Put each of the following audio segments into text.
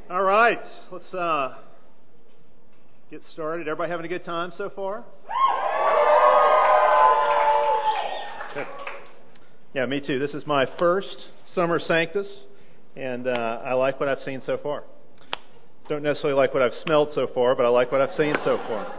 All right, let's get started. Everybody having a good time so far? Good. Yeah, me too. This is my first Summer Sanctus, and I like what I've seen so far. Don't necessarily like what I've smelled so far, but I like what I've seen so far.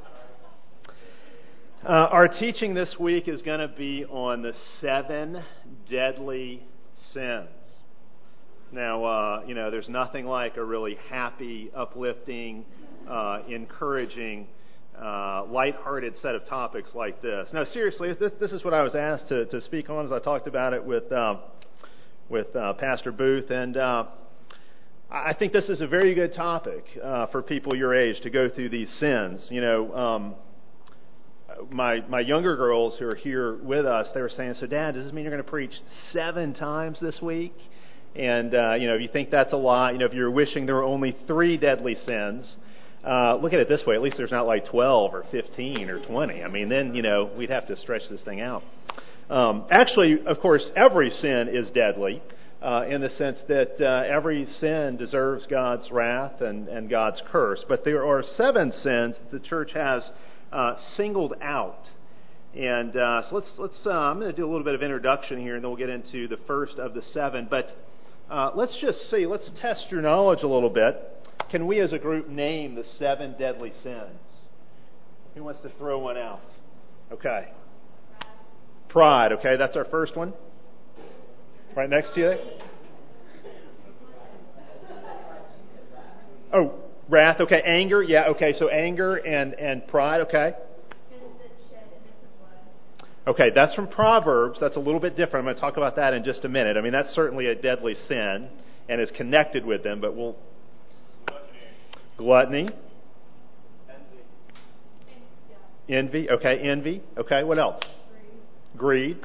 Our teaching this week is going to be on the 7 deadly sins. Now, there's nothing like a really happy, uplifting, encouraging, lighthearted set of topics like this. Now, seriously, this is what I was asked to speak on as I talked about it with Pastor Booth, and I think this is a very good topic for people your age to go through these sins. My younger girls who are here with us, they were saying, "So, Dad, does this mean you're going to preach 7 times this week?" And, if you think that's a lot, if you're wishing there were only 3 deadly sins, look at it this way. At least there's not like 12 or 15 or 20. I mean, then, we'd have to stretch this thing out. Actually, of course, every sin is deadly in the sense that every sin deserves God's wrath and God's curse. But there are 7 sins that the church has singled out. And so let's I'm going to do a little bit of introduction here, and then we'll get into the first of the 7. But let's just see. Let's test your knowledge a little bit. Can we as a group name the 7 deadly sins? Who wants to throw one out? Okay. Pride. Okay, that's our first one. Right next to you. Oh, wrath. Okay, anger. Yeah. Okay, so anger and pride. Okay. Okay, that's from Proverbs. That's a little bit different. I'm going to talk about that in just a minute. I mean, that's certainly a deadly sin and is connected with them, but we'll... Gluttony. Envy. Okay, envy. Okay, what else? Greed.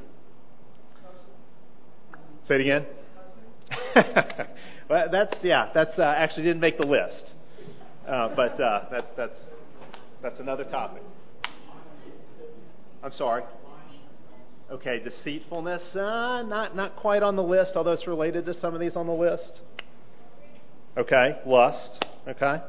Say it again. Well, that's actually didn't make the list. But that's another topic. I'm sorry. Okay, deceitfulness, not quite on the list, although it's related to some of these on the list. Okay, lust. Okay.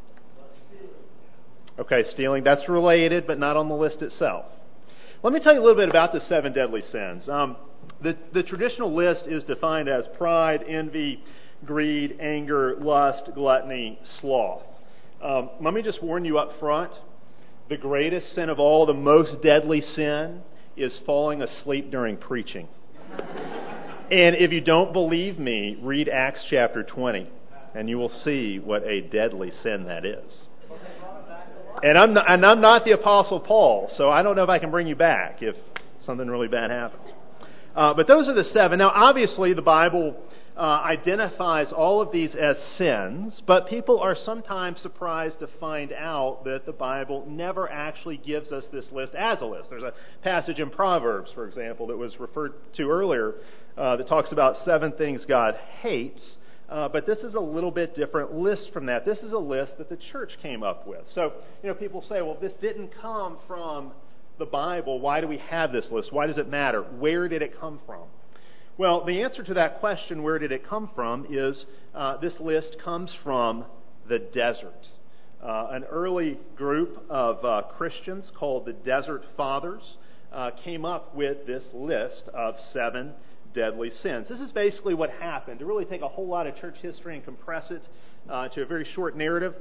Okay, stealing, that's related, but not on the list itself. Let me tell you a little bit about the 7 deadly sins. The traditional list is defined as pride, envy, greed, anger, lust, gluttony, sloth. Let me just warn you up front, the greatest sin of all, the most deadly sin, is falling asleep during preaching. And if you don't believe me, read Acts chapter 20, and you will see what a deadly sin that is. And I'm not the Apostle Paul, so I don't know if I can bring you back if something really bad happens. But those are the 7. Now, obviously, the Bible identifies all of these as sins, but people are sometimes surprised to find out that the Bible never actually gives us this list as a list. There's a passage in Proverbs, for example, that was referred to earlier that talks about 7 things God hates, but this is a little bit different list from that. This is a list that the church came up with. So, people say, well, this didn't come from the Bible. Why do we have this list? Why does it matter? Where did it come from? Well, the answer to that question, where did it come from, is this list comes from the desert. An early group of Christians called the Desert Fathers came up with this list of 7 deadly sins. This is basically what happened. To really take a whole lot of church history and compress it to a very short narrative.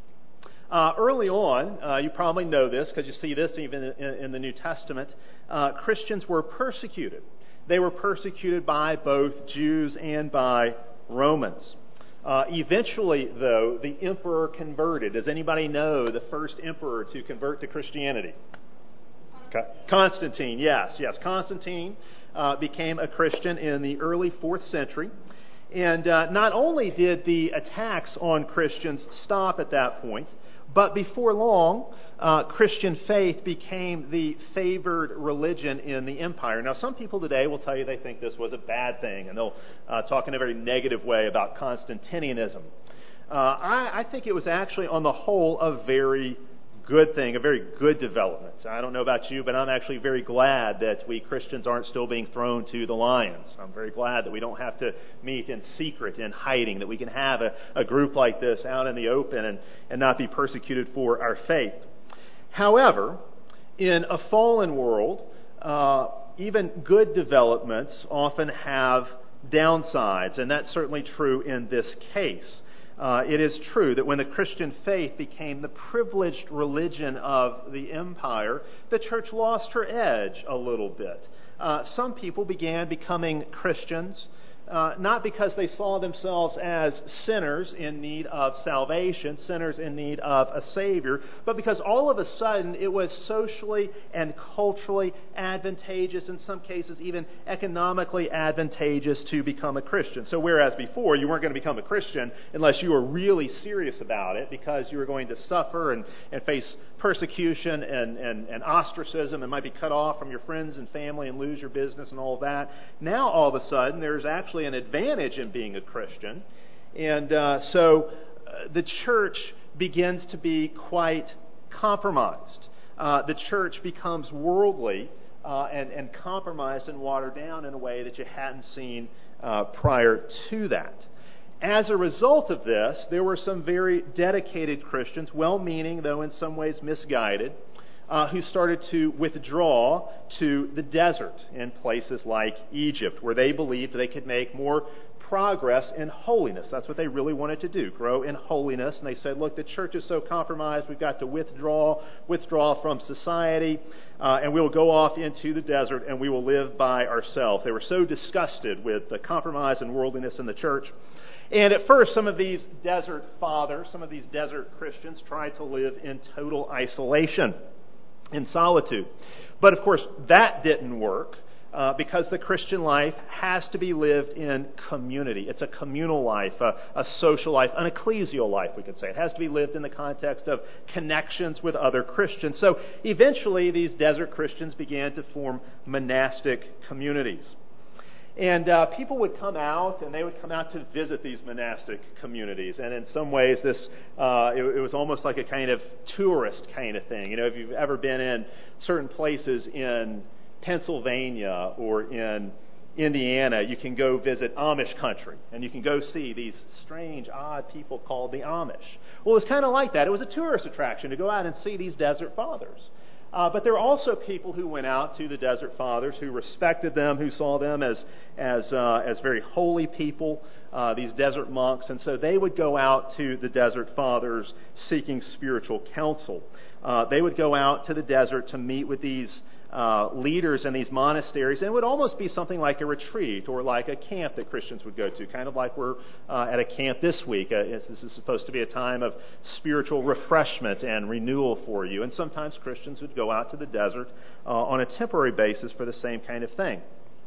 Early on, you probably know this because you see this even in the New Testament, Christians were persecuted. They were persecuted by both Jews and by Romans. Eventually, though, the emperor converted. Does anybody know the first emperor to convert to Christianity? Constantine, yes. Constantine became a Christian in the early 4th century. And not only did the attacks on Christians stop at that point, but before long, Christian faith became the favored religion in the empire. Now, some people today will tell you they think this was a bad thing, and they'll talk in a very negative way about Constantinianism. I think it was actually, on the whole, a very good thing, a very good development. I don't know about you, but I'm actually very glad that we Christians aren't still being thrown to the lions. I'm very glad that we don't have to meet in secret, in hiding, that we can have a group like this out in the open and not be persecuted for our faith. However, in a fallen world, even good developments often have downsides, and that's certainly true in this case. It is true that when the Christian faith became the privileged religion of the empire, the church lost her edge a little bit. Some people began becoming Christians, not because they saw themselves as sinners in need of salvation, sinners in need of a Savior, but because all of a sudden it was socially and culturally advantageous, in some cases even economically advantageous to become a Christian. So whereas before you weren't going to become a Christian unless you were really serious about it because you were going to suffer and face persecution and ostracism and might be cut off from your friends and family and lose your business and all of that. Now all of a sudden there's actually an advantage in being a Christian. And so the church begins to be quite compromised. The church becomes worldly and compromised and watered down in a way that you hadn't seen prior to that. As a result of this, there were some very dedicated Christians, well-meaning, though in some ways misguided, who started to withdraw to the desert in places like Egypt, where they believed they could make more progress in holiness. That's what they really wanted to do, grow in holiness. And they said, look, the church is so compromised, we've got to withdraw from society, and we'll go off into the desert and we will live by ourselves. They were so disgusted with the compromise and worldliness in the church. And at first, some of these desert fathers, some of these desert Christians tried to live in total isolation, in solitude. But of course, that didn't work because the Christian life has to be lived in community. It's a communal life, a social life, an ecclesial life, we could say. It has to be lived in the context of connections with other Christians. So eventually, these desert Christians began to form monastic communities. And people would come out, and they would come out to visit these monastic communities. And in some ways, this it was almost like a kind of tourist kind of thing. You know, if you've ever been in certain places in Pennsylvania or in Indiana, you can go visit Amish country, and you can go see these strange, odd people called the Amish. Well, it was kind of like that. It was a tourist attraction to go out and see these desert fathers. But there were also people who went out to the desert fathers who respected them, who saw them as very holy people, these desert monks, and so they would go out to the desert fathers seeking spiritual counsel. They would go out to the desert to meet with these leaders in these monasteries, and it would almost be something like a retreat or like a camp that Christians would go to, kind of like we're at a camp this week. This is supposed to be a time of spiritual refreshment and renewal for you, and sometimes Christians would go out to the desert on a temporary basis for the same kind of thing.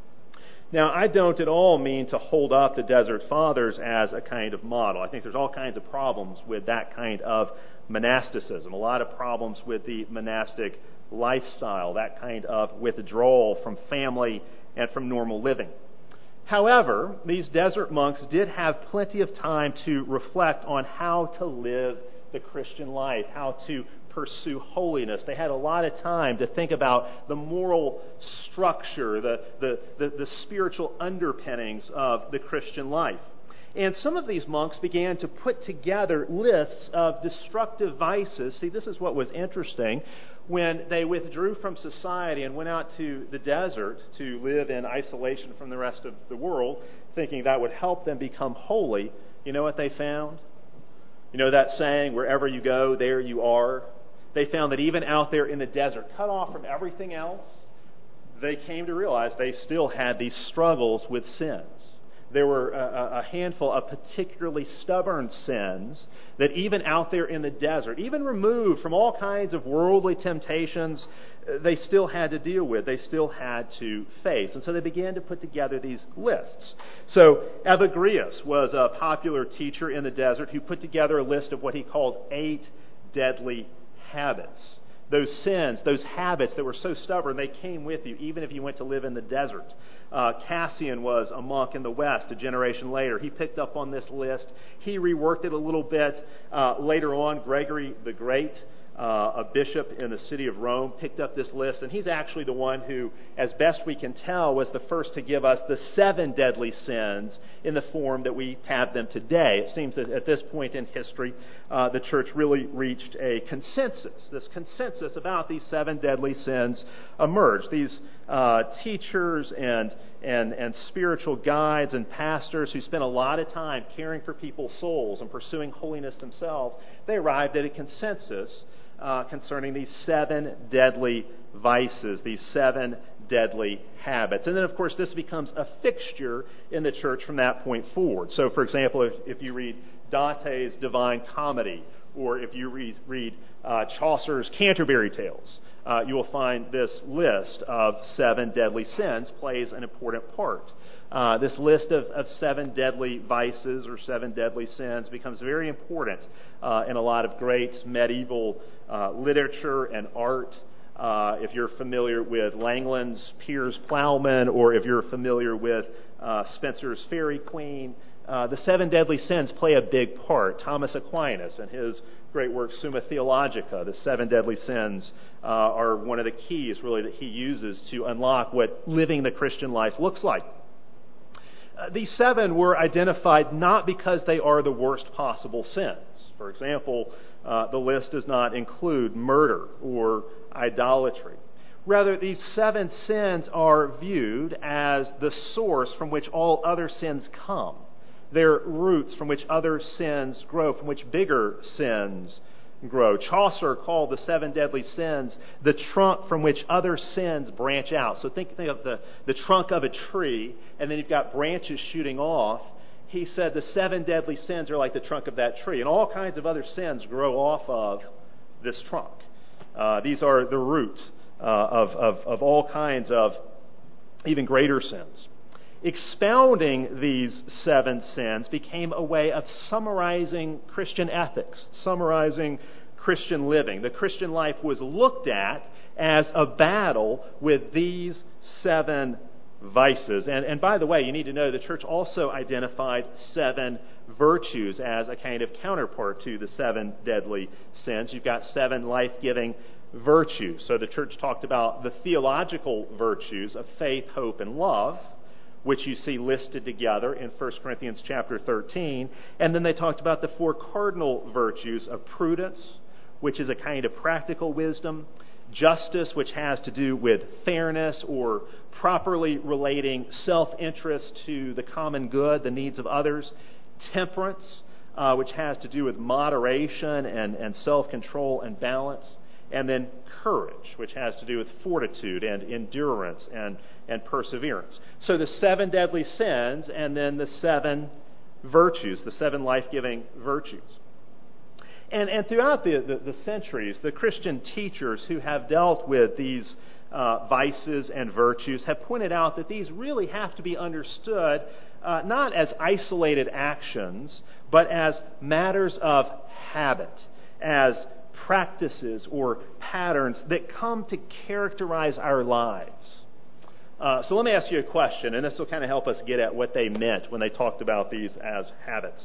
Now, I don't at all mean to hold up the desert fathers as a kind of model. I think there's all kinds of problems with that kind of monasticism, a lot of problems with the monastic lifestyle, that kind of withdrawal from family and from normal living. However, these desert monks did have plenty of time to reflect on how to live the Christian life, how to pursue holiness. They had a lot of time to think about the moral structure, the spiritual underpinnings of the Christian life. And some of these monks began to put together lists of destructive vices. See, this is what was interesting. When they withdrew from society and went out to the desert to live in isolation from the rest of the world, thinking that would help them become holy, you know what they found? You know that saying, wherever you go, there you are? They found that even out there in the desert, cut off from everything else, they came to realize they still had these struggles with sins. There were a handful of particularly stubborn sins that even out there in the desert, even removed from all kinds of worldly temptations, they still had to deal with. They still had to face. And so they began to put together these lists. So Evagrius was a popular teacher in the desert who put together a list of what he called 8 deadly habits. Those sins, those habits that were so stubborn, they came with you, even if you went to live in the desert. Cassian was a monk in the West a generation later. He picked up on this list. He reworked it a little bit. Later on, Gregory the Great a bishop in the city of Rome, picked up this list, and he's actually the one who, as best we can tell, was the first to give us the 7 deadly sins in the form that we have them today. It seems that at this point in history, the church really reached a consensus. This consensus about these 7 deadly sins emerged. These teachers and spiritual guides and pastors who spent a lot of time caring for people's souls and pursuing holiness themselves, they arrived at a consensus concerning these 7 deadly vices, these 7 deadly habits. And then, of course, this becomes a fixture in the church from that point forward. So, for example, if you read Dante's Divine Comedy, or if you read Chaucer's Canterbury Tales, you will find this list of 7 deadly sins plays an important part. This list of 7 deadly vices or 7 deadly sins becomes very important in a lot of great medieval literature and art. If you're familiar with Langland's Piers Plowman, or if you're familiar with Spencer's Fairy Queen, the 7 deadly sins play a big part. Thomas Aquinas and his great work Summa Theologica, the 7 deadly sins, are one of the keys really that he uses to unlock what living the Christian life looks like. These 7 were identified not because they are the worst possible sins. For example, the list does not include murder or idolatry. Rather, these 7 sins are viewed as the source from which all other sins come. They're roots from which other sins grow, from which bigger sins grow. Chaucer called the 7 deadly sins the trunk from which other sins branch out. So think of the trunk of a tree, and then you've got branches shooting off. He said the 7 deadly sins are like the trunk of that tree, and all kinds of other sins grow off of this trunk. These are the root of all kinds of even greater sins. Expounding these 7 sins became a way of summarizing Christian ethics, summarizing Christian living. The Christian life was looked at as a battle with these 7 vices. And by the way, you need to know the church also identified 7 virtues as a kind of counterpart to the 7 deadly sins. You've got 7 life-giving virtues. So the church talked about the theological virtues of faith, hope, and love, which you see listed together in 1 Corinthians chapter 13. And then they talked about the 4 cardinal virtues of prudence, which is a kind of practical wisdom; justice, which has to do with fairness or properly relating self-interest to the common good, the needs of others; temperance, which has to do with moderation and self-control and balance; and then courage, which has to do with fortitude and endurance and perseverance. So the 7 deadly sins, and then the 7 virtues, the 7 life-giving virtues. And throughout the centuries, the Christian teachers who have dealt with these vices and virtues have pointed out that these really have to be understood not as isolated actions, but as matters of habit, as practices or patterns that come to characterize our lives. So let me ask you a question, and this will kind of help us get at what they meant when they talked about these as habits.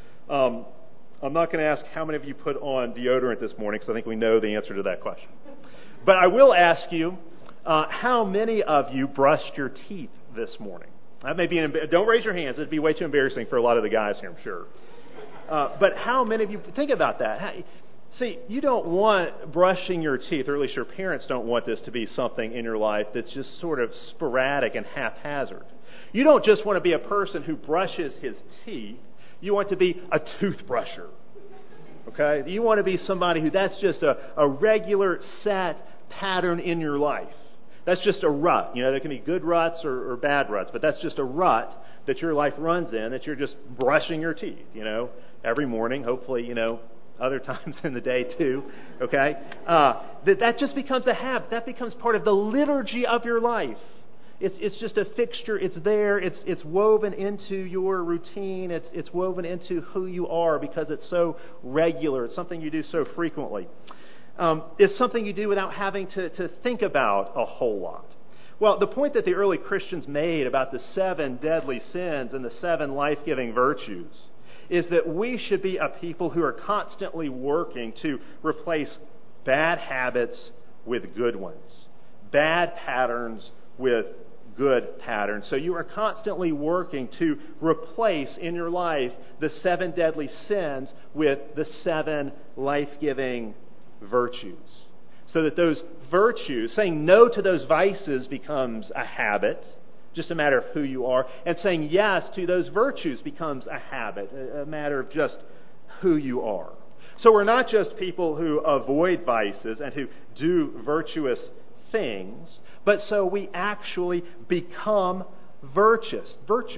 I'm not going to ask how many of you put on deodorant this morning, because I think we know the answer to that question. But I will ask you, how many of you brushed your teeth this morning? That may be don't raise your hands. It'd be way too embarrassing for a lot of the guys here, I'm sure. But how many of you, think about that. See, you don't want brushing your teeth, or at least your parents don't want this to be something in your life that's just sort of sporadic and haphazard. You don't just want to be a person who brushes his teeth. You want to be a toothbrusher. Okay? You want to be somebody who that's just a regular set pattern in your life. That's just a rut. You know, there can be good ruts or bad ruts, but that's just a rut that your life runs in, that you're just brushing your teeth, every morning, hopefully, other times in the day too, okay? That just becomes a habit. That becomes part of the liturgy of your life. It's just a fixture. It's there. It's woven into your routine. It's woven into who you are because it's so regular. It's something you do so frequently. It's something you do without having to think about a whole lot. Well, the point that the early Christians made about the 7 deadly sins and the 7 life-giving virtues is that we should be a people who are constantly working to replace bad habits with good ones, bad patterns with good patterns. So you are constantly working to replace in your life the 7 deadly sins with the 7 life-giving virtues. So that those virtues, saying no to those vices becomes a habit, just a matter of who you are, and saying yes to those virtues becomes a habit, a matter of just who you are. So we're not just people who avoid vices and who do virtuous things, but so we actually become virtuous.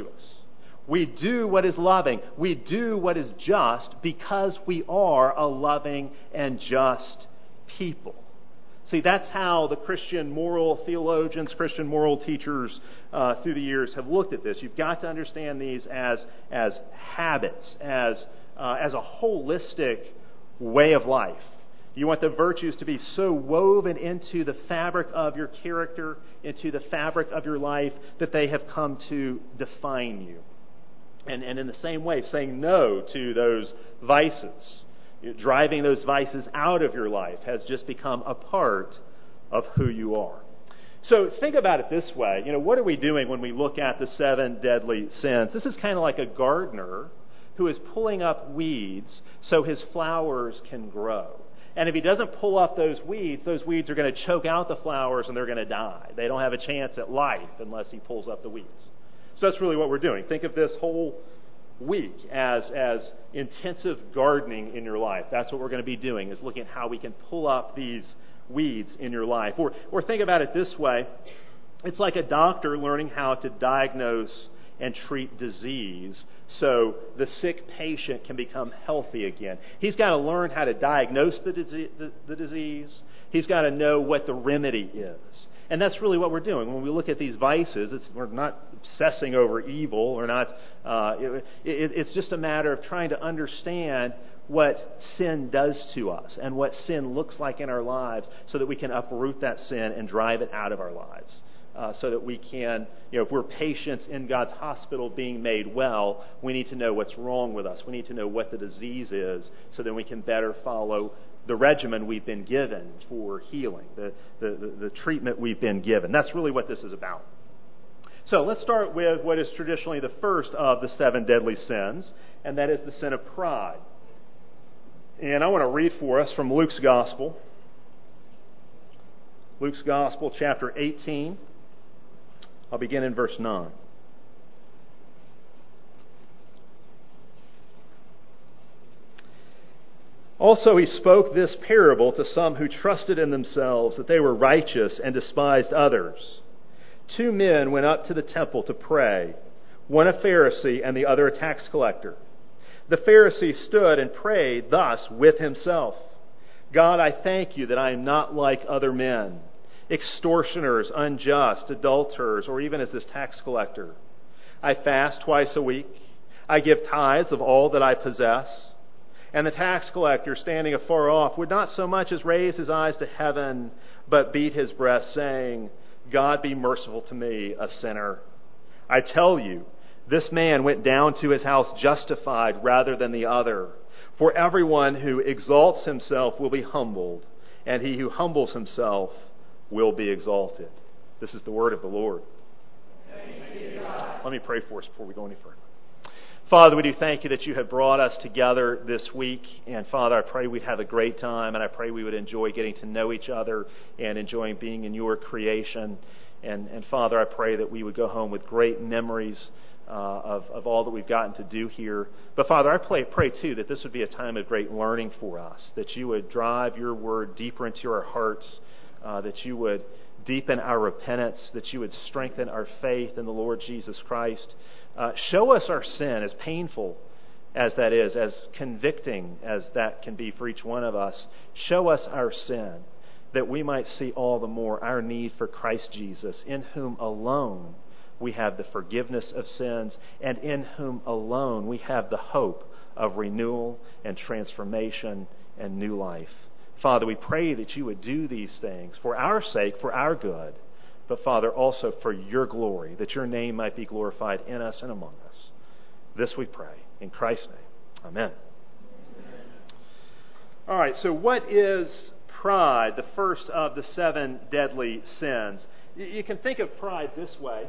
We do what is loving. We do what is just because we are a loving and just people. See, that's how the Christian moral theologians, Christian moral teachers through the years have looked at this. You've got to understand these as habits, as a holistic way of life. You want the virtues to be so woven into the fabric of your character, into the fabric of your life, that they have come to define you. And in the same way, saying no to those vices, driving those vices out of your life has just become a part of who you are. So think about it this way. What are we doing when we look at the 7 deadly sins? This is kind of like a gardener who is pulling up weeds so his flowers can grow. And if he doesn't pull up those weeds are going to choke out the flowers and they're going to die. They don't have a chance at life unless he pulls up the weeds. So that's really what we're doing. Think of this whole week as intensive gardening in your life. That's what we're going to be doing, is looking at how we can pull up these weeds in your life. Or think about it this way. It's like a doctor learning how to diagnose and treat disease so the sick patient can become healthy again. He's got to learn how to diagnose the disease. He's got to know what the remedy is. And that's really what we're doing. When we look at these vices, we're not obsessing over evil. We're not. It's just a matter of trying to understand what sin does to us and what sin looks like in our lives so that we can uproot that sin and drive it out of our lives. So that we can, if we're patients in God's hospital being made well, we need to know what's wrong with us. We need to know what the disease is so that we can better follow the regimen we've been given for healing, the treatment we've been given. That's really what this is about. So let's start with what is traditionally the first of the 7 deadly sins, and that is the sin of pride. And I want to read for us from Luke's Gospel. Luke's Gospel, chapter 18. I'll begin in verse 9. Also he spoke this parable to some who trusted in themselves that they were righteous and despised others. 2 men went up to the temple to pray, one a Pharisee and the other a tax collector. The Pharisee stood and prayed thus with himself: God, I thank you that I am not like other men, extortioners, unjust, adulterers, or even as this tax collector. I fast twice a week. I give tithes of all that I possess. And the tax collector, standing afar off, would not so much as raise his eyes to heaven, but beat his breast, saying, God, be merciful to me, a sinner. I tell you, this man went down to his house justified rather than the other. For everyone who exalts himself will be humbled, and he who humbles himself will be exalted. This is the word of the Lord. Thanks be to God. Let me pray for us before we go any further. Father, we do thank you that you have brought us together this week. And Father, I pray we'd have a great time, and I pray we would enjoy getting to know each other and enjoying being in your creation. And Father, I pray that we would go home with great memories of all that we've gotten to do here. But Father, I pray too that this would be a time of great learning for us, that you would drive your word deeper into our hearts, that you would deepen our repentance, that you would strengthen our faith in the Lord Jesus Christ. Show us our sin, as painful as that is, as convicting as that can be for each one of us. Show us our sin, that we might see all the more our need for Christ Jesus, in whom alone we have the forgiveness of sins, and in whom alone we have the hope of renewal and transformation and new life. Father, we pray that you would do these things for our sake, for our good, but Father, also for your glory, that your name might be glorified in us and among us. This we pray in Christ's name. Amen. All right, so what is pride, the first of the 7 deadly sins. You can think of pride this way.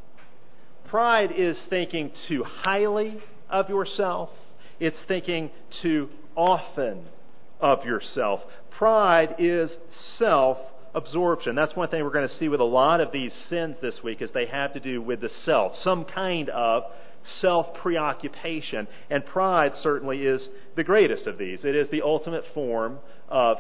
Pride is thinking too highly of yourself. It's thinking too often of yourself. Pride is self-absorption. That's one thing we're going to see with a lot of these sins this week, is they have to do with the self, some kind of self-preoccupation. And pride certainly is the greatest of these. It is the ultimate form of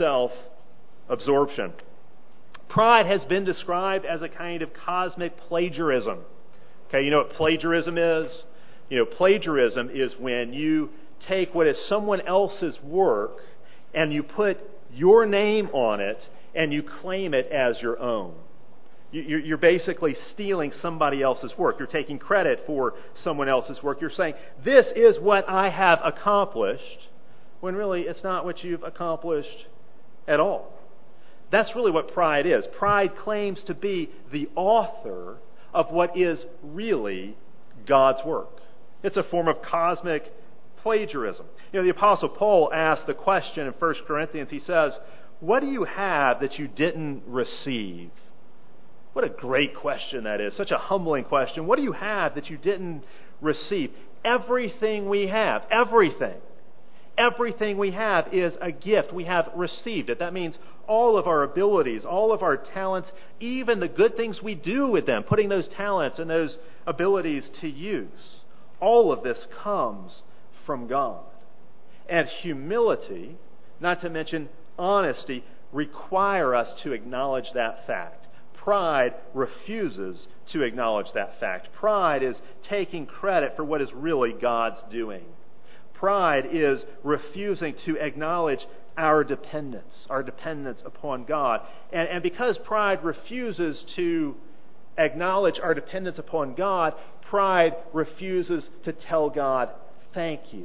self-absorption. Pride has been described as a kind of cosmic plagiarism. Okay, you know what plagiarism is? Plagiarism is when you take what is someone else's work and you put your name on it and you claim it as your own. You're basically stealing somebody else's work. You're taking credit for someone else's work. You're saying, this is what I have accomplished, when really it's not what you've accomplished at all. That's really what pride is. Pride claims to be the author of what is really God's work. It's a form of cosmic plagiarism. The Apostle Paul asked the question in 1 Corinthians. He says, what do you have that you didn't receive? What a great question that is. Such a humbling question. What do you have that you didn't receive? Everything we have. Everything. Everything we have is a gift. We have received it. That means all of our abilities, all of our talents, even the good things we do with them, putting those talents and those abilities to use. All of this comes from God. And humility, not to mention honesty, require us to acknowledge that fact. Pride refuses to acknowledge that fact. Pride is taking credit for what is really God's doing. Pride is refusing to acknowledge our dependence upon God. And because pride refuses to acknowledge our dependence upon God, pride refuses to tell God, thank you.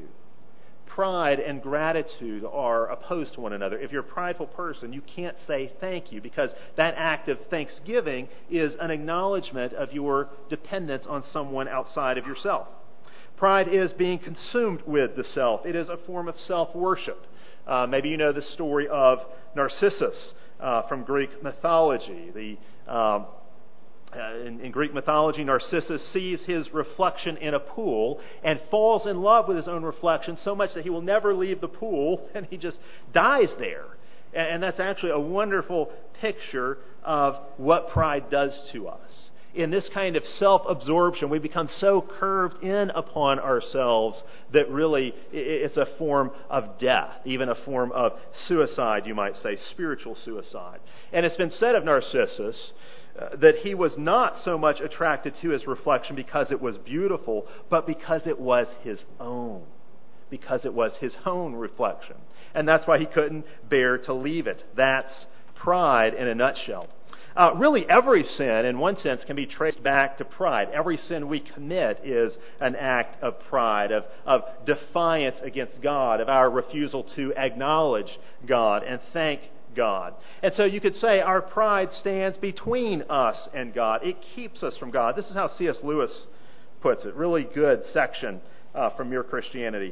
Pride and gratitude are opposed to one another. If you're a prideful person, you can't say thank you, because that act of thanksgiving is an acknowledgement of your dependence on someone outside of yourself. Pride is being consumed with the self. It is a form of self-worship. Maybe you know the story of Narcissus from Greek mythology. In Greek mythology, Narcissus sees his reflection in a pool and falls in love with his own reflection so much that he will never leave the pool, and he just dies there. And that's actually a wonderful picture of what pride does to us. In this kind of self-absorption, we become so curved in upon ourselves that really it's a form of death, even a form of suicide, you might say, spiritual suicide. And it's been said of Narcissus that he was not so much attracted to his reflection because it was beautiful, but because it was his own. Because it was his own reflection. And that's why he couldn't bear to leave it. That's pride in a nutshell. Really, every sin, in one sense, can be traced back to pride. Every sin we commit is an act of pride, of defiance against God, of our refusal to acknowledge God and thank God. And so you could say our pride stands between us and God. It keeps us from God. This is how C.S. Lewis puts it. Really good section from Mere Christianity.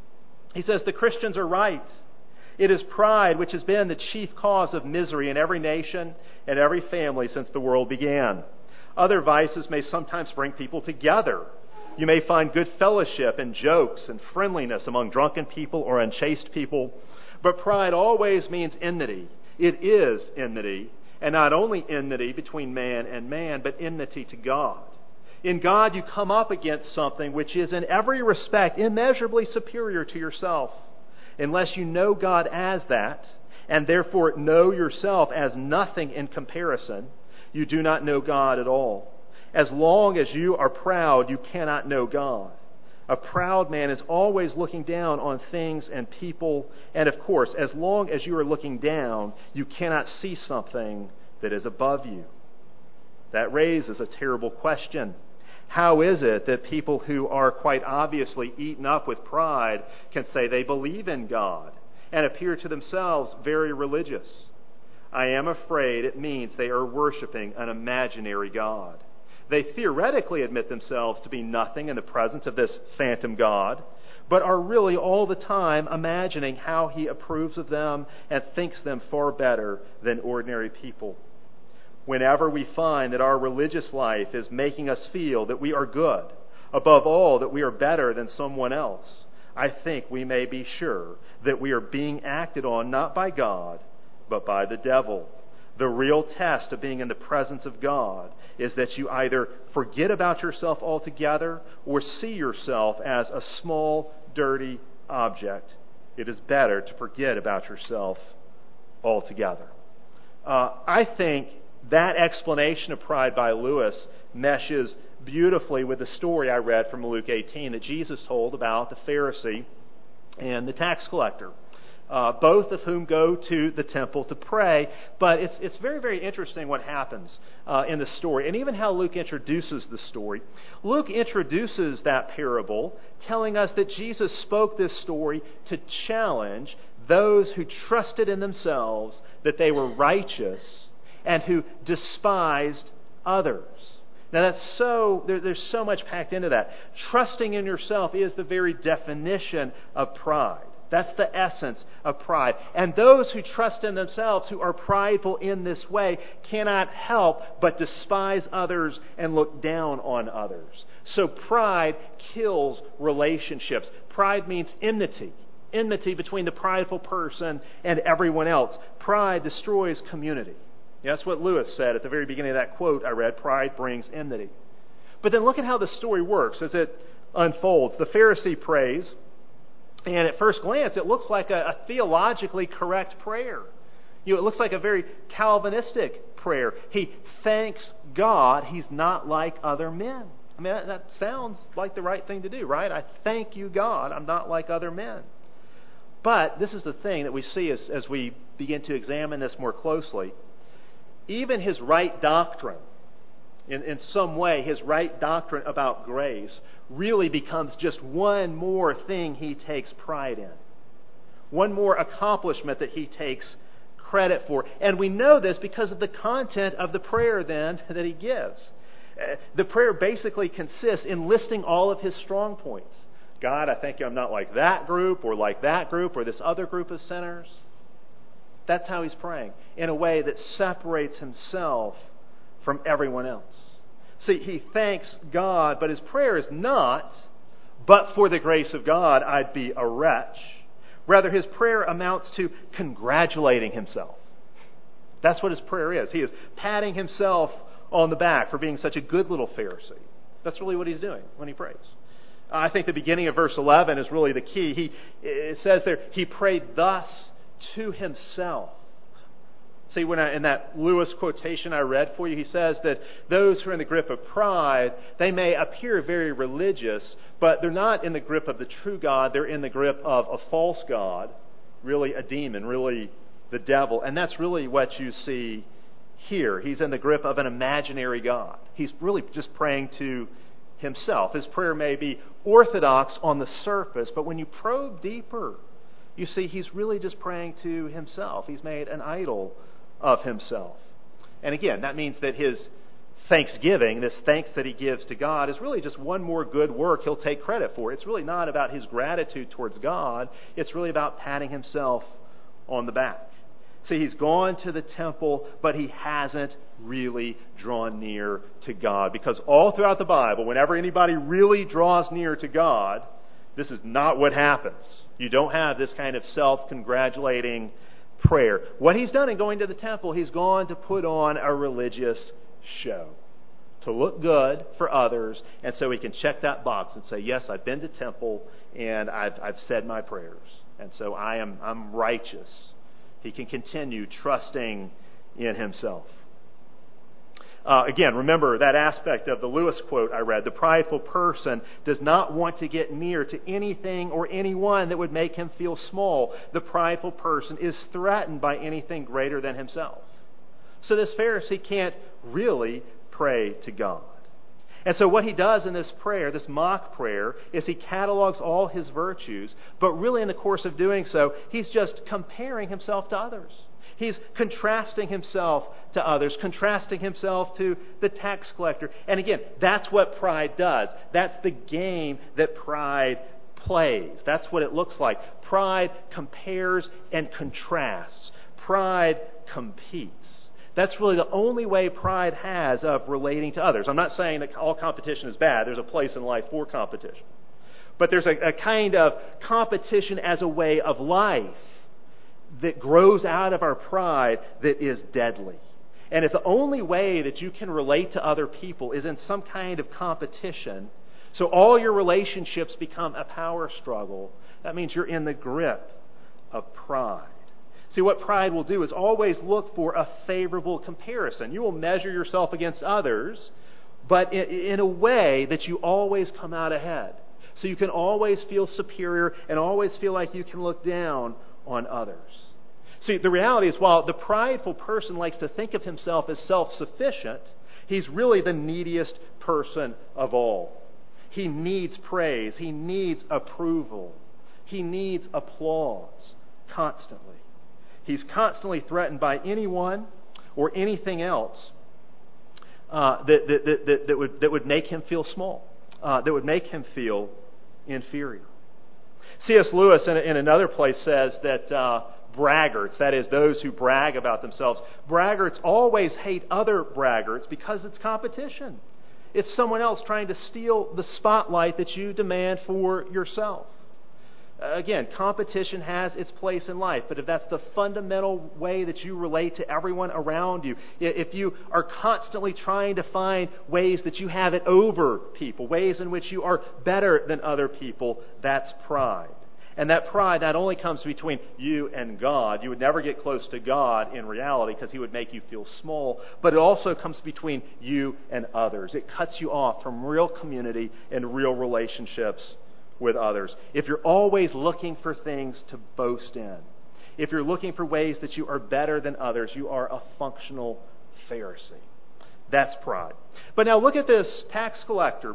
He says, the Christians are right. It is pride which has been the chief cause of misery in every nation and every family since the world began. Other vices may sometimes bring people together. You may find good fellowship and jokes and friendliness among drunken people or unchaste people. But pride always means enmity. It is enmity, and not only enmity between man and man, but enmity to God. In God, you come up against something which is in every respect immeasurably superior to yourself. Unless you know God as that, and therefore know yourself as nothing in comparison, you do not know God at all. As long as you are proud, you cannot know God. A proud man is always looking down on things and people, and of course, as long as you are looking down, you cannot see something that is above you. That raises a terrible question. How is it that people who are quite obviously eaten up with pride can say they believe in God and appear to themselves very religious? I am afraid it means they are worshiping an imaginary God. They theoretically admit themselves to be nothing in the presence of this phantom God, but are really all the time imagining how he approves of them and thinks them far better than ordinary people. Whenever we find that our religious life is making us feel that we are good, above all, that we are better than someone else, I think we may be sure that we are being acted on not by God, but by the devil. The real test of being in the presence of God is that you either forget about yourself altogether or see yourself as a small, dirty object. It is better to forget about yourself altogether. I think that explanation of pride by Lewis meshes beautifully with the story I read from Luke 18 that Jesus told about the Pharisee and the tax collector, both of whom go to the temple to pray. But it's very, very interesting what happens in the story, and even how Luke introduces the story. Luke introduces that parable, telling us that Jesus spoke this story to challenge those who trusted in themselves that they were righteous and who despised others. Now there's so much packed into that. Trusting in yourself is the very definition of pride. That's the essence of pride. And those who trust in themselves, who are prideful in this way, cannot help but despise others and look down on others. So pride kills relationships. Pride means enmity. Enmity between the prideful person and everyone else. Pride destroys community. That's what Lewis said at the very beginning of that quote I read, pride brings enmity. But then look at how the story works as it unfolds. The Pharisee prays, and at first glance it looks like a theologically correct prayer. It looks like a very Calvinistic prayer. He thanks God he's not like other men. I mean, that sounds like the right thing to do, right? I thank you, God, I'm not like other men. But this is the thing that we see as we begin to examine this more closely. Even his right doctrine, in some way, his right doctrine about grace really becomes just one more thing he takes pride in. One more accomplishment that he takes credit for. And we know this because of the content of the prayer then that he gives. The prayer basically consists in listing all of his strong points. God, I thank you I'm not like that group or this other group of sinners. That's how he's praying, in a way that separates himself from everyone else. See, he thanks God, but his prayer is not, but for the grace of God, I'd be a wretch. Rather, his prayer amounts to congratulating himself. That's what his prayer is. He is patting himself on the back for being such a good little Pharisee. That's really what he's doing when he prays. I think the beginning of verse 11 is really the key. It says there, he prayed thus to himself. See, in that Lewis quotation I read for you, he says that those who are in the grip of pride, they may appear very religious, but they're not in the grip of the true God. They're in the grip of a false God, really a demon, really the devil. And that's really what you see here. He's in the grip of an imaginary God. He's really just praying to himself. His prayer may be orthodox on the surface, but when you probe deeper, you see, he's really just praying to himself. He's made an idol of himself. And again, that means that his thanksgiving, this thanks that he gives to God, is really just one more good work he'll take credit for. It's really not about his gratitude towards God. It's really about patting himself on the back. See, he's gone to the temple, but he hasn't really drawn near to God. Because all throughout the Bible, whenever anybody really draws near to God, this is not what happens. You don't have this kind of self-congratulating prayer. What he's done in going to the temple, he's gone to put on a religious show, to look good for others, and so he can check that box and say, yes, I've been to temple and I've said my prayers, and so I'm righteous. He can continue trusting in himself. Again, remember that aspect of the Lewis quote I read. The prideful person does not want to get near to anything or anyone that would make him feel small. The prideful person is threatened by anything greater than himself. So this Pharisee can't really pray to God. And so what he does in this prayer, this mock prayer, is he catalogs all his virtues, but really in the course of doing so, he's just comparing himself to others. He's contrasting himself to others, contrasting himself to the tax collector. And again, that's what pride does. That's the game that pride plays. That's what it looks like. Pride compares and contrasts. Pride competes. That's really the only way pride has of relating to others. I'm not saying that all competition is bad. There's a place in life for competition. But there's a kind of competition as a way of life that grows out of our pride that is deadly. And if the only way that you can relate to other people is in some kind of competition, so all your relationships become a power struggle, that means you're in the grip of pride. See, what pride will do is always look for a favorable comparison. You will measure yourself against others, but in a way that you always come out ahead. So you can always feel superior and always feel like you can look down on others. See, the reality is, while the prideful person likes to think of himself as self-sufficient, he's really the neediest person of all. He needs praise. He needs approval. He needs applause constantly. He's constantly threatened by anyone or anything else that would make him feel small, that would make him feel inferior. C.S. Lewis in another place says that braggarts, that is, those who brag about themselves, braggarts always hate other braggarts because it's competition. It's someone else trying to steal the spotlight that you demand for yourself. Again, competition has its place in life, but if that's the fundamental way that you relate to everyone around you, if you are constantly trying to find ways that you have it over people, ways in which you are better than other people, that's pride. And that pride not only comes between you and God, you would never get close to God in reality because He would make you feel small, but it also comes between you and others. It cuts you off from real community and real relationships with others. If you're always looking for things to boast in, if you're looking for ways that you are better than others, you are a functional Pharisee. That's pride. But now look at this tax collector.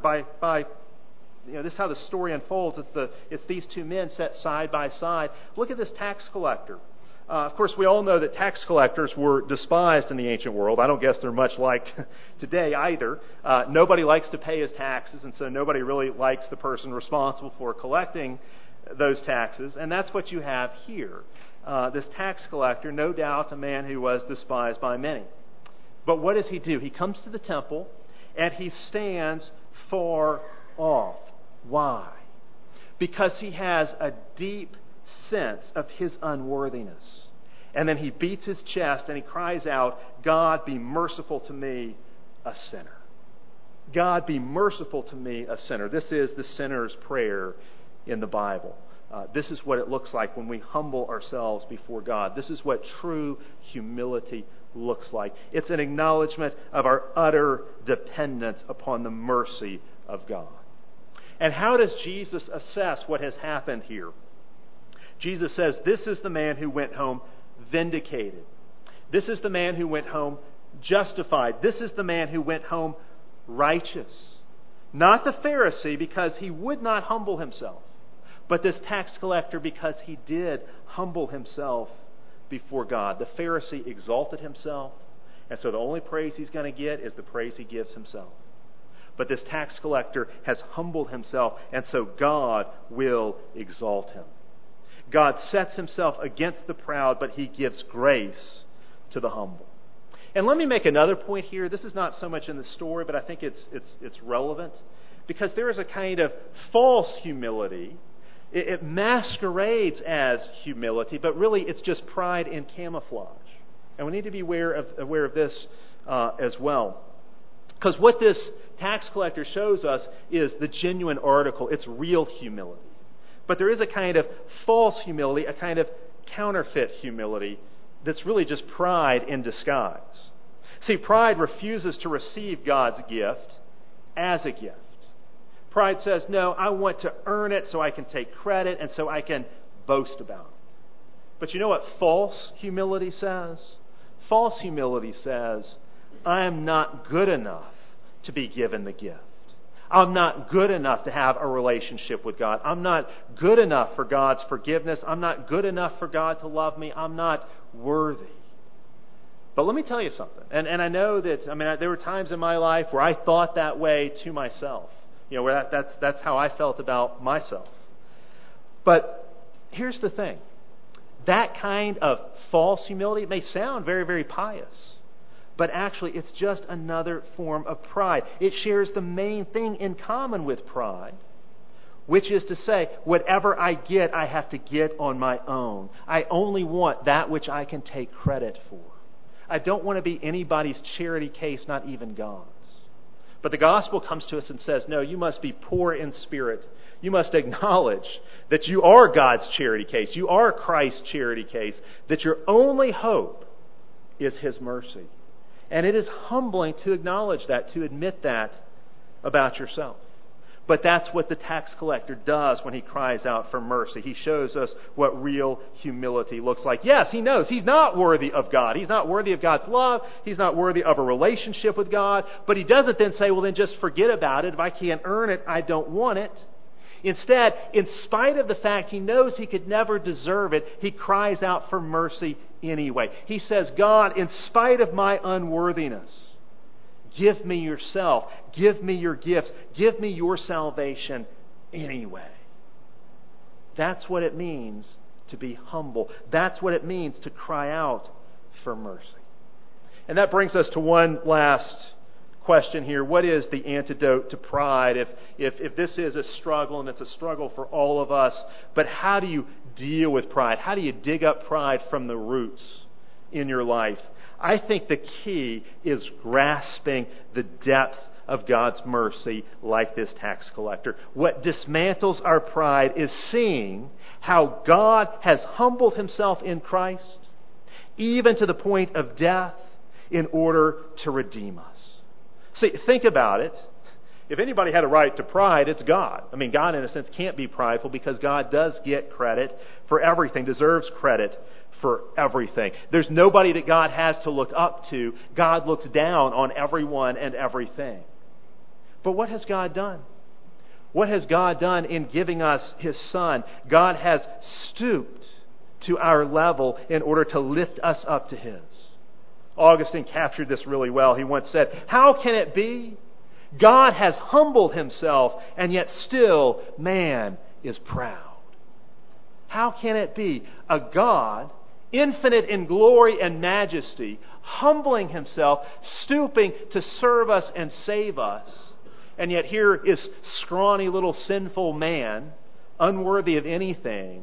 This is how the story unfolds. It's these two men set side by side. Look at this tax collector. Of course, we all know that tax collectors were despised in the ancient world. I don't guess they're much liked today either. Nobody likes to pay his taxes, and so nobody really likes the person responsible for collecting those taxes. And that's what you have here. This tax collector, no doubt a man who was despised by many. But what does he do? He comes to the temple, and he stands far off. Why? Because he has a deep sense of his unworthiness. And then he beats his chest and he cries out, "God, be merciful to me, a sinner." God, be merciful to me, a sinner. This is the sinner's prayer in the Bible. This is what it looks like when we humble ourselves before God. This is what true humility looks like. It's an acknowledgement of our utter dependence upon the mercy of God. And how does Jesus assess what has happened here? Jesus says, this is the man who went home vindicated. This is the man who went home justified. This is the man who went home righteous. Not the Pharisee, because he would not humble himself, but this tax collector, because he did humble himself before God. The Pharisee exalted himself, and so the only praise he's going to get is the praise he gives himself. But this tax collector has humbled himself, and so God will exalt him. God sets himself against the proud, but he gives grace to the humble. And let me make another point here. This is not so much in the story, but I think it's relevant. Because there is a kind of false humility. It masquerades as humility, but really it's just pride in camouflage. And we need to be aware of this as well. Because what this tax collector shows us is the genuine article. It's real humility. But there is a kind of false humility, a kind of counterfeit humility that's really just pride in disguise. See, pride refuses to receive God's gift as a gift. Pride says, no, I want to earn it so I can take credit and so I can boast about it. But you know what false humility says? False humility says, I am not good enough to be given the gift. I'm not good enough to have a relationship with God. I'm not good enough for God's forgiveness. I'm not good enough for God to love me. I'm not worthy. But let me tell you something. And I know that, there were times in my life where I thought that way to myself. Where that's how I felt about myself. But here's the thing. That kind of false humility may sound very, very pious. But actually, it's just another form of pride. It shares the main thing in common with pride, which is to say, whatever I get, I have to get on my own. I only want that which I can take credit for. I don't want to be anybody's charity case, not even God's. But the gospel comes to us and says, no, you must be poor in spirit. You must acknowledge that you are God's charity case. You are Christ's charity case. That your only hope is His mercy. And it is humbling to acknowledge that, to admit that about yourself. But that's what the tax collector does when he cries out for mercy. He shows us what real humility looks like. Yes, he knows he's not worthy of God. He's not worthy of God's love. He's not worthy of a relationship with God. But he doesn't then say, well, then just forget about it. If I can't earn it, I don't want it. Instead, in spite of the fact he knows he could never deserve it, he cries out for mercy anyway. He says, God, in spite of my unworthiness, give me yourself. Give me your gifts. Give me your salvation anyway. That's what it means to be humble. That's what it means to cry out for mercy. And that brings us to one last question here. What is the antidote to pride? If this is a struggle, and it's a struggle for all of us, but how do you deal with pride? How do you dig up pride from the roots in your life? I think the key is grasping the depth of God's mercy like this tax collector. What dismantles our pride is seeing how God has humbled Himself in Christ, even to the point of death, in order to redeem us. See, think about it. If anybody had a right to pride, it's God. I mean, God, in a sense, can't be prideful because God does get credit for everything, deserves credit for everything. There's nobody that God has to look up to. God looks down on everyone and everything. But what has God done? What has God done in giving us His Son? God has stooped to our level in order to lift us up to His. Augustine captured this really well. He once said, how can it be? God has humbled Himself, and yet still man is proud. How can it be? A God, infinite in glory and majesty, humbling Himself, stooping to serve us and save us, and yet here is scrawny little sinful man, unworthy of anything,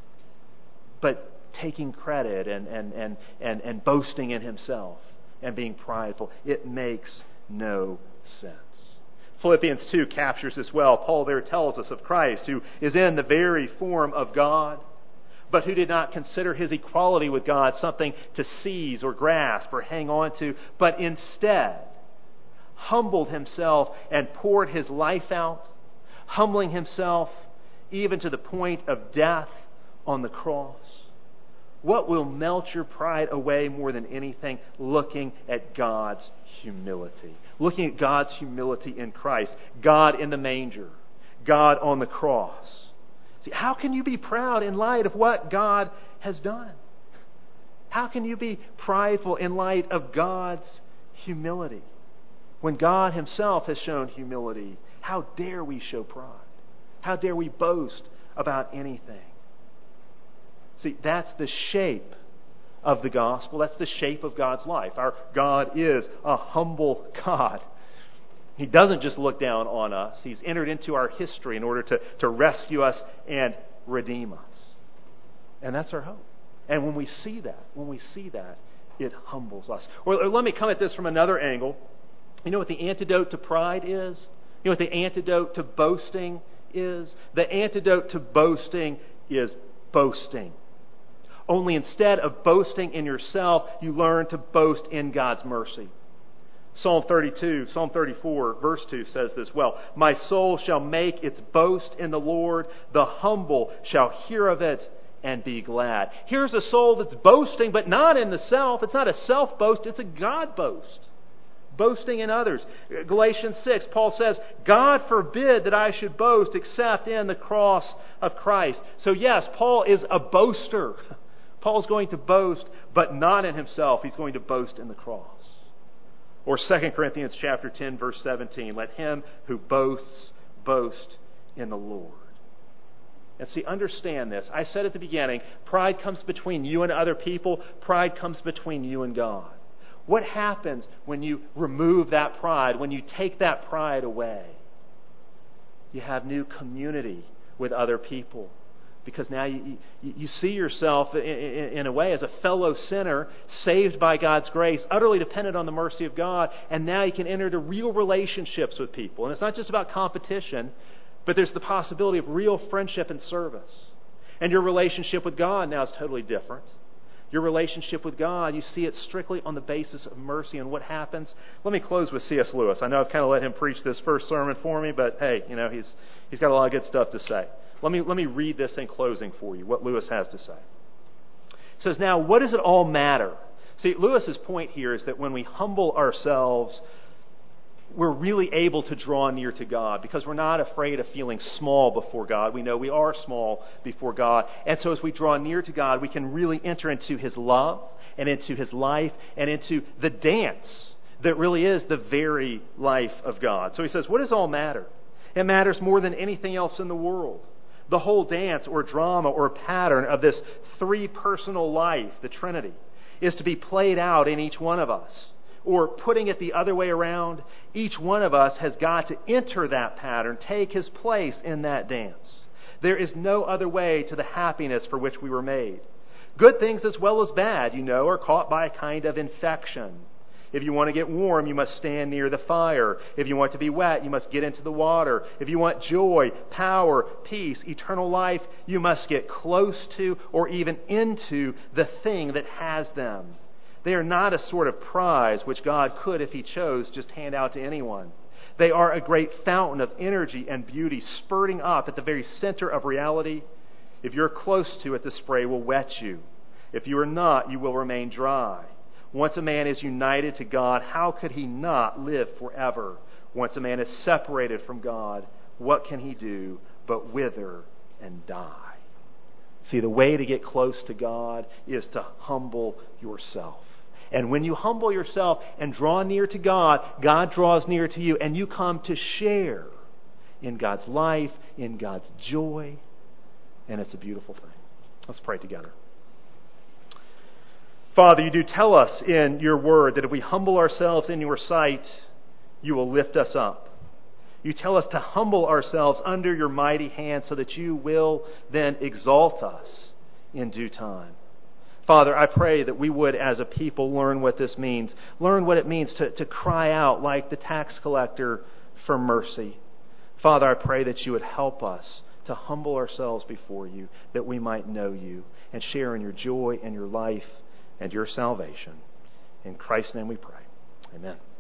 but taking credit and boasting in himself and being prideful. It makes no sense. Philippians 2 captures this well. Paul there tells us of Christ, who is in the very form of God, but who did not consider His equality with God something to seize or grasp or hang on to, but instead humbled Himself and poured His life out, humbling Himself even to the point of death on the cross. What will melt your pride away more than anything? Looking at God's humility. Looking at God's humility in Christ. God in the manger. God on the cross. See, how can you be proud in light of what God has done? How can you be prideful in light of God's humility? When God Himself has shown humility, how dare we show pride? How dare we boast about anything? See, that's the shape of the gospel. That's the shape of God's life. Our God is a humble God. He doesn't just look down on us. He's entered into our history in order to rescue us and redeem us. And that's our hope. And when we see that, it humbles us. Or let me come at this from another angle. You know what the antidote to pride is? You know what the antidote to boasting is? The antidote to boasting is boasting. Only instead of boasting in yourself, you learn to boast in God's mercy. Psalm 34, verse 2 says this well, my soul shall make its boast in the Lord. The humble shall hear of it and be glad. Here's a soul that's boasting, but not in the self. It's not a self-boast, it's a God boast. Boasting in others. Galatians 6, Paul says, God forbid that I should boast except in the cross of Christ. So yes, Paul is a boaster. Paul's going to boast, but not in himself. He's going to boast in the cross. Or 2 Corinthians chapter 10, verse 17, let him who boasts, boast in the Lord. And see, understand this. I said at the beginning, pride comes between you and other people. Pride comes between you and God. What happens when you remove that pride, when you take that pride away? You have new community with other people. Because now you see yourself in a way as a fellow sinner, saved by God's grace, utterly dependent on the mercy of God, and now you can enter into real relationships with people. And it's not just about competition, but there's the possibility of real friendship and service. And your relationship with God now is totally different. Your relationship with God, you see it strictly on the basis of mercy. And what happens? Let me close with C.S. Lewis. I know I've kind of let him preach this first sermon for me, but hey, he's got a lot of good stuff to say. Let me read this in closing for you, what Lewis has to say. It says, now, what does it all matter? See, Lewis's point here is that when we humble ourselves, we're really able to draw near to God because we're not afraid of feeling small before God. We know we are small before God. And so as we draw near to God, we can really enter into His love and into His life and into the dance that really is the very life of God. So he says, what does all matter? It matters more than anything else in the world. The whole dance or drama or pattern of this three-personal life, the Trinity, is to be played out in each one of us. Or putting it the other way around, each one of us has got to enter that pattern, take his place in that dance. There is no other way to the happiness for which we were made. Good things as well as bad, are caught by a kind of infection. If you want to get warm, you must stand near the fire. If you want to be wet, you must get into the water. If you want joy, power, peace, eternal life, you must get close to or even into the thing that has them. They are not a sort of prize which God could, if He chose, just hand out to anyone. They are a great fountain of energy and beauty spurting up at the very center of reality. If you're close to it, the spray will wet you. If you are not, you will remain dry. Once a man is united to God, how could he not live forever? Once a man is separated from God, what can he do but wither and die? See, the way to get close to God is to humble yourself. And when you humble yourself and draw near to God, God draws near to you, and you come to share in God's life, in God's joy, and it's a beautiful thing. Let's pray together. Father, you do tell us in your word that if we humble ourselves in your sight, you will lift us up. You tell us to humble ourselves under your mighty hand so that you will then exalt us in due time. Father, I pray that we would, as a people, learn what this means. Learn what it means to cry out like the tax collector for mercy. Father, I pray that you would help us to humble ourselves before you, that we might know you and share in your joy and your life and your salvation. In Christ's name we pray. Amen.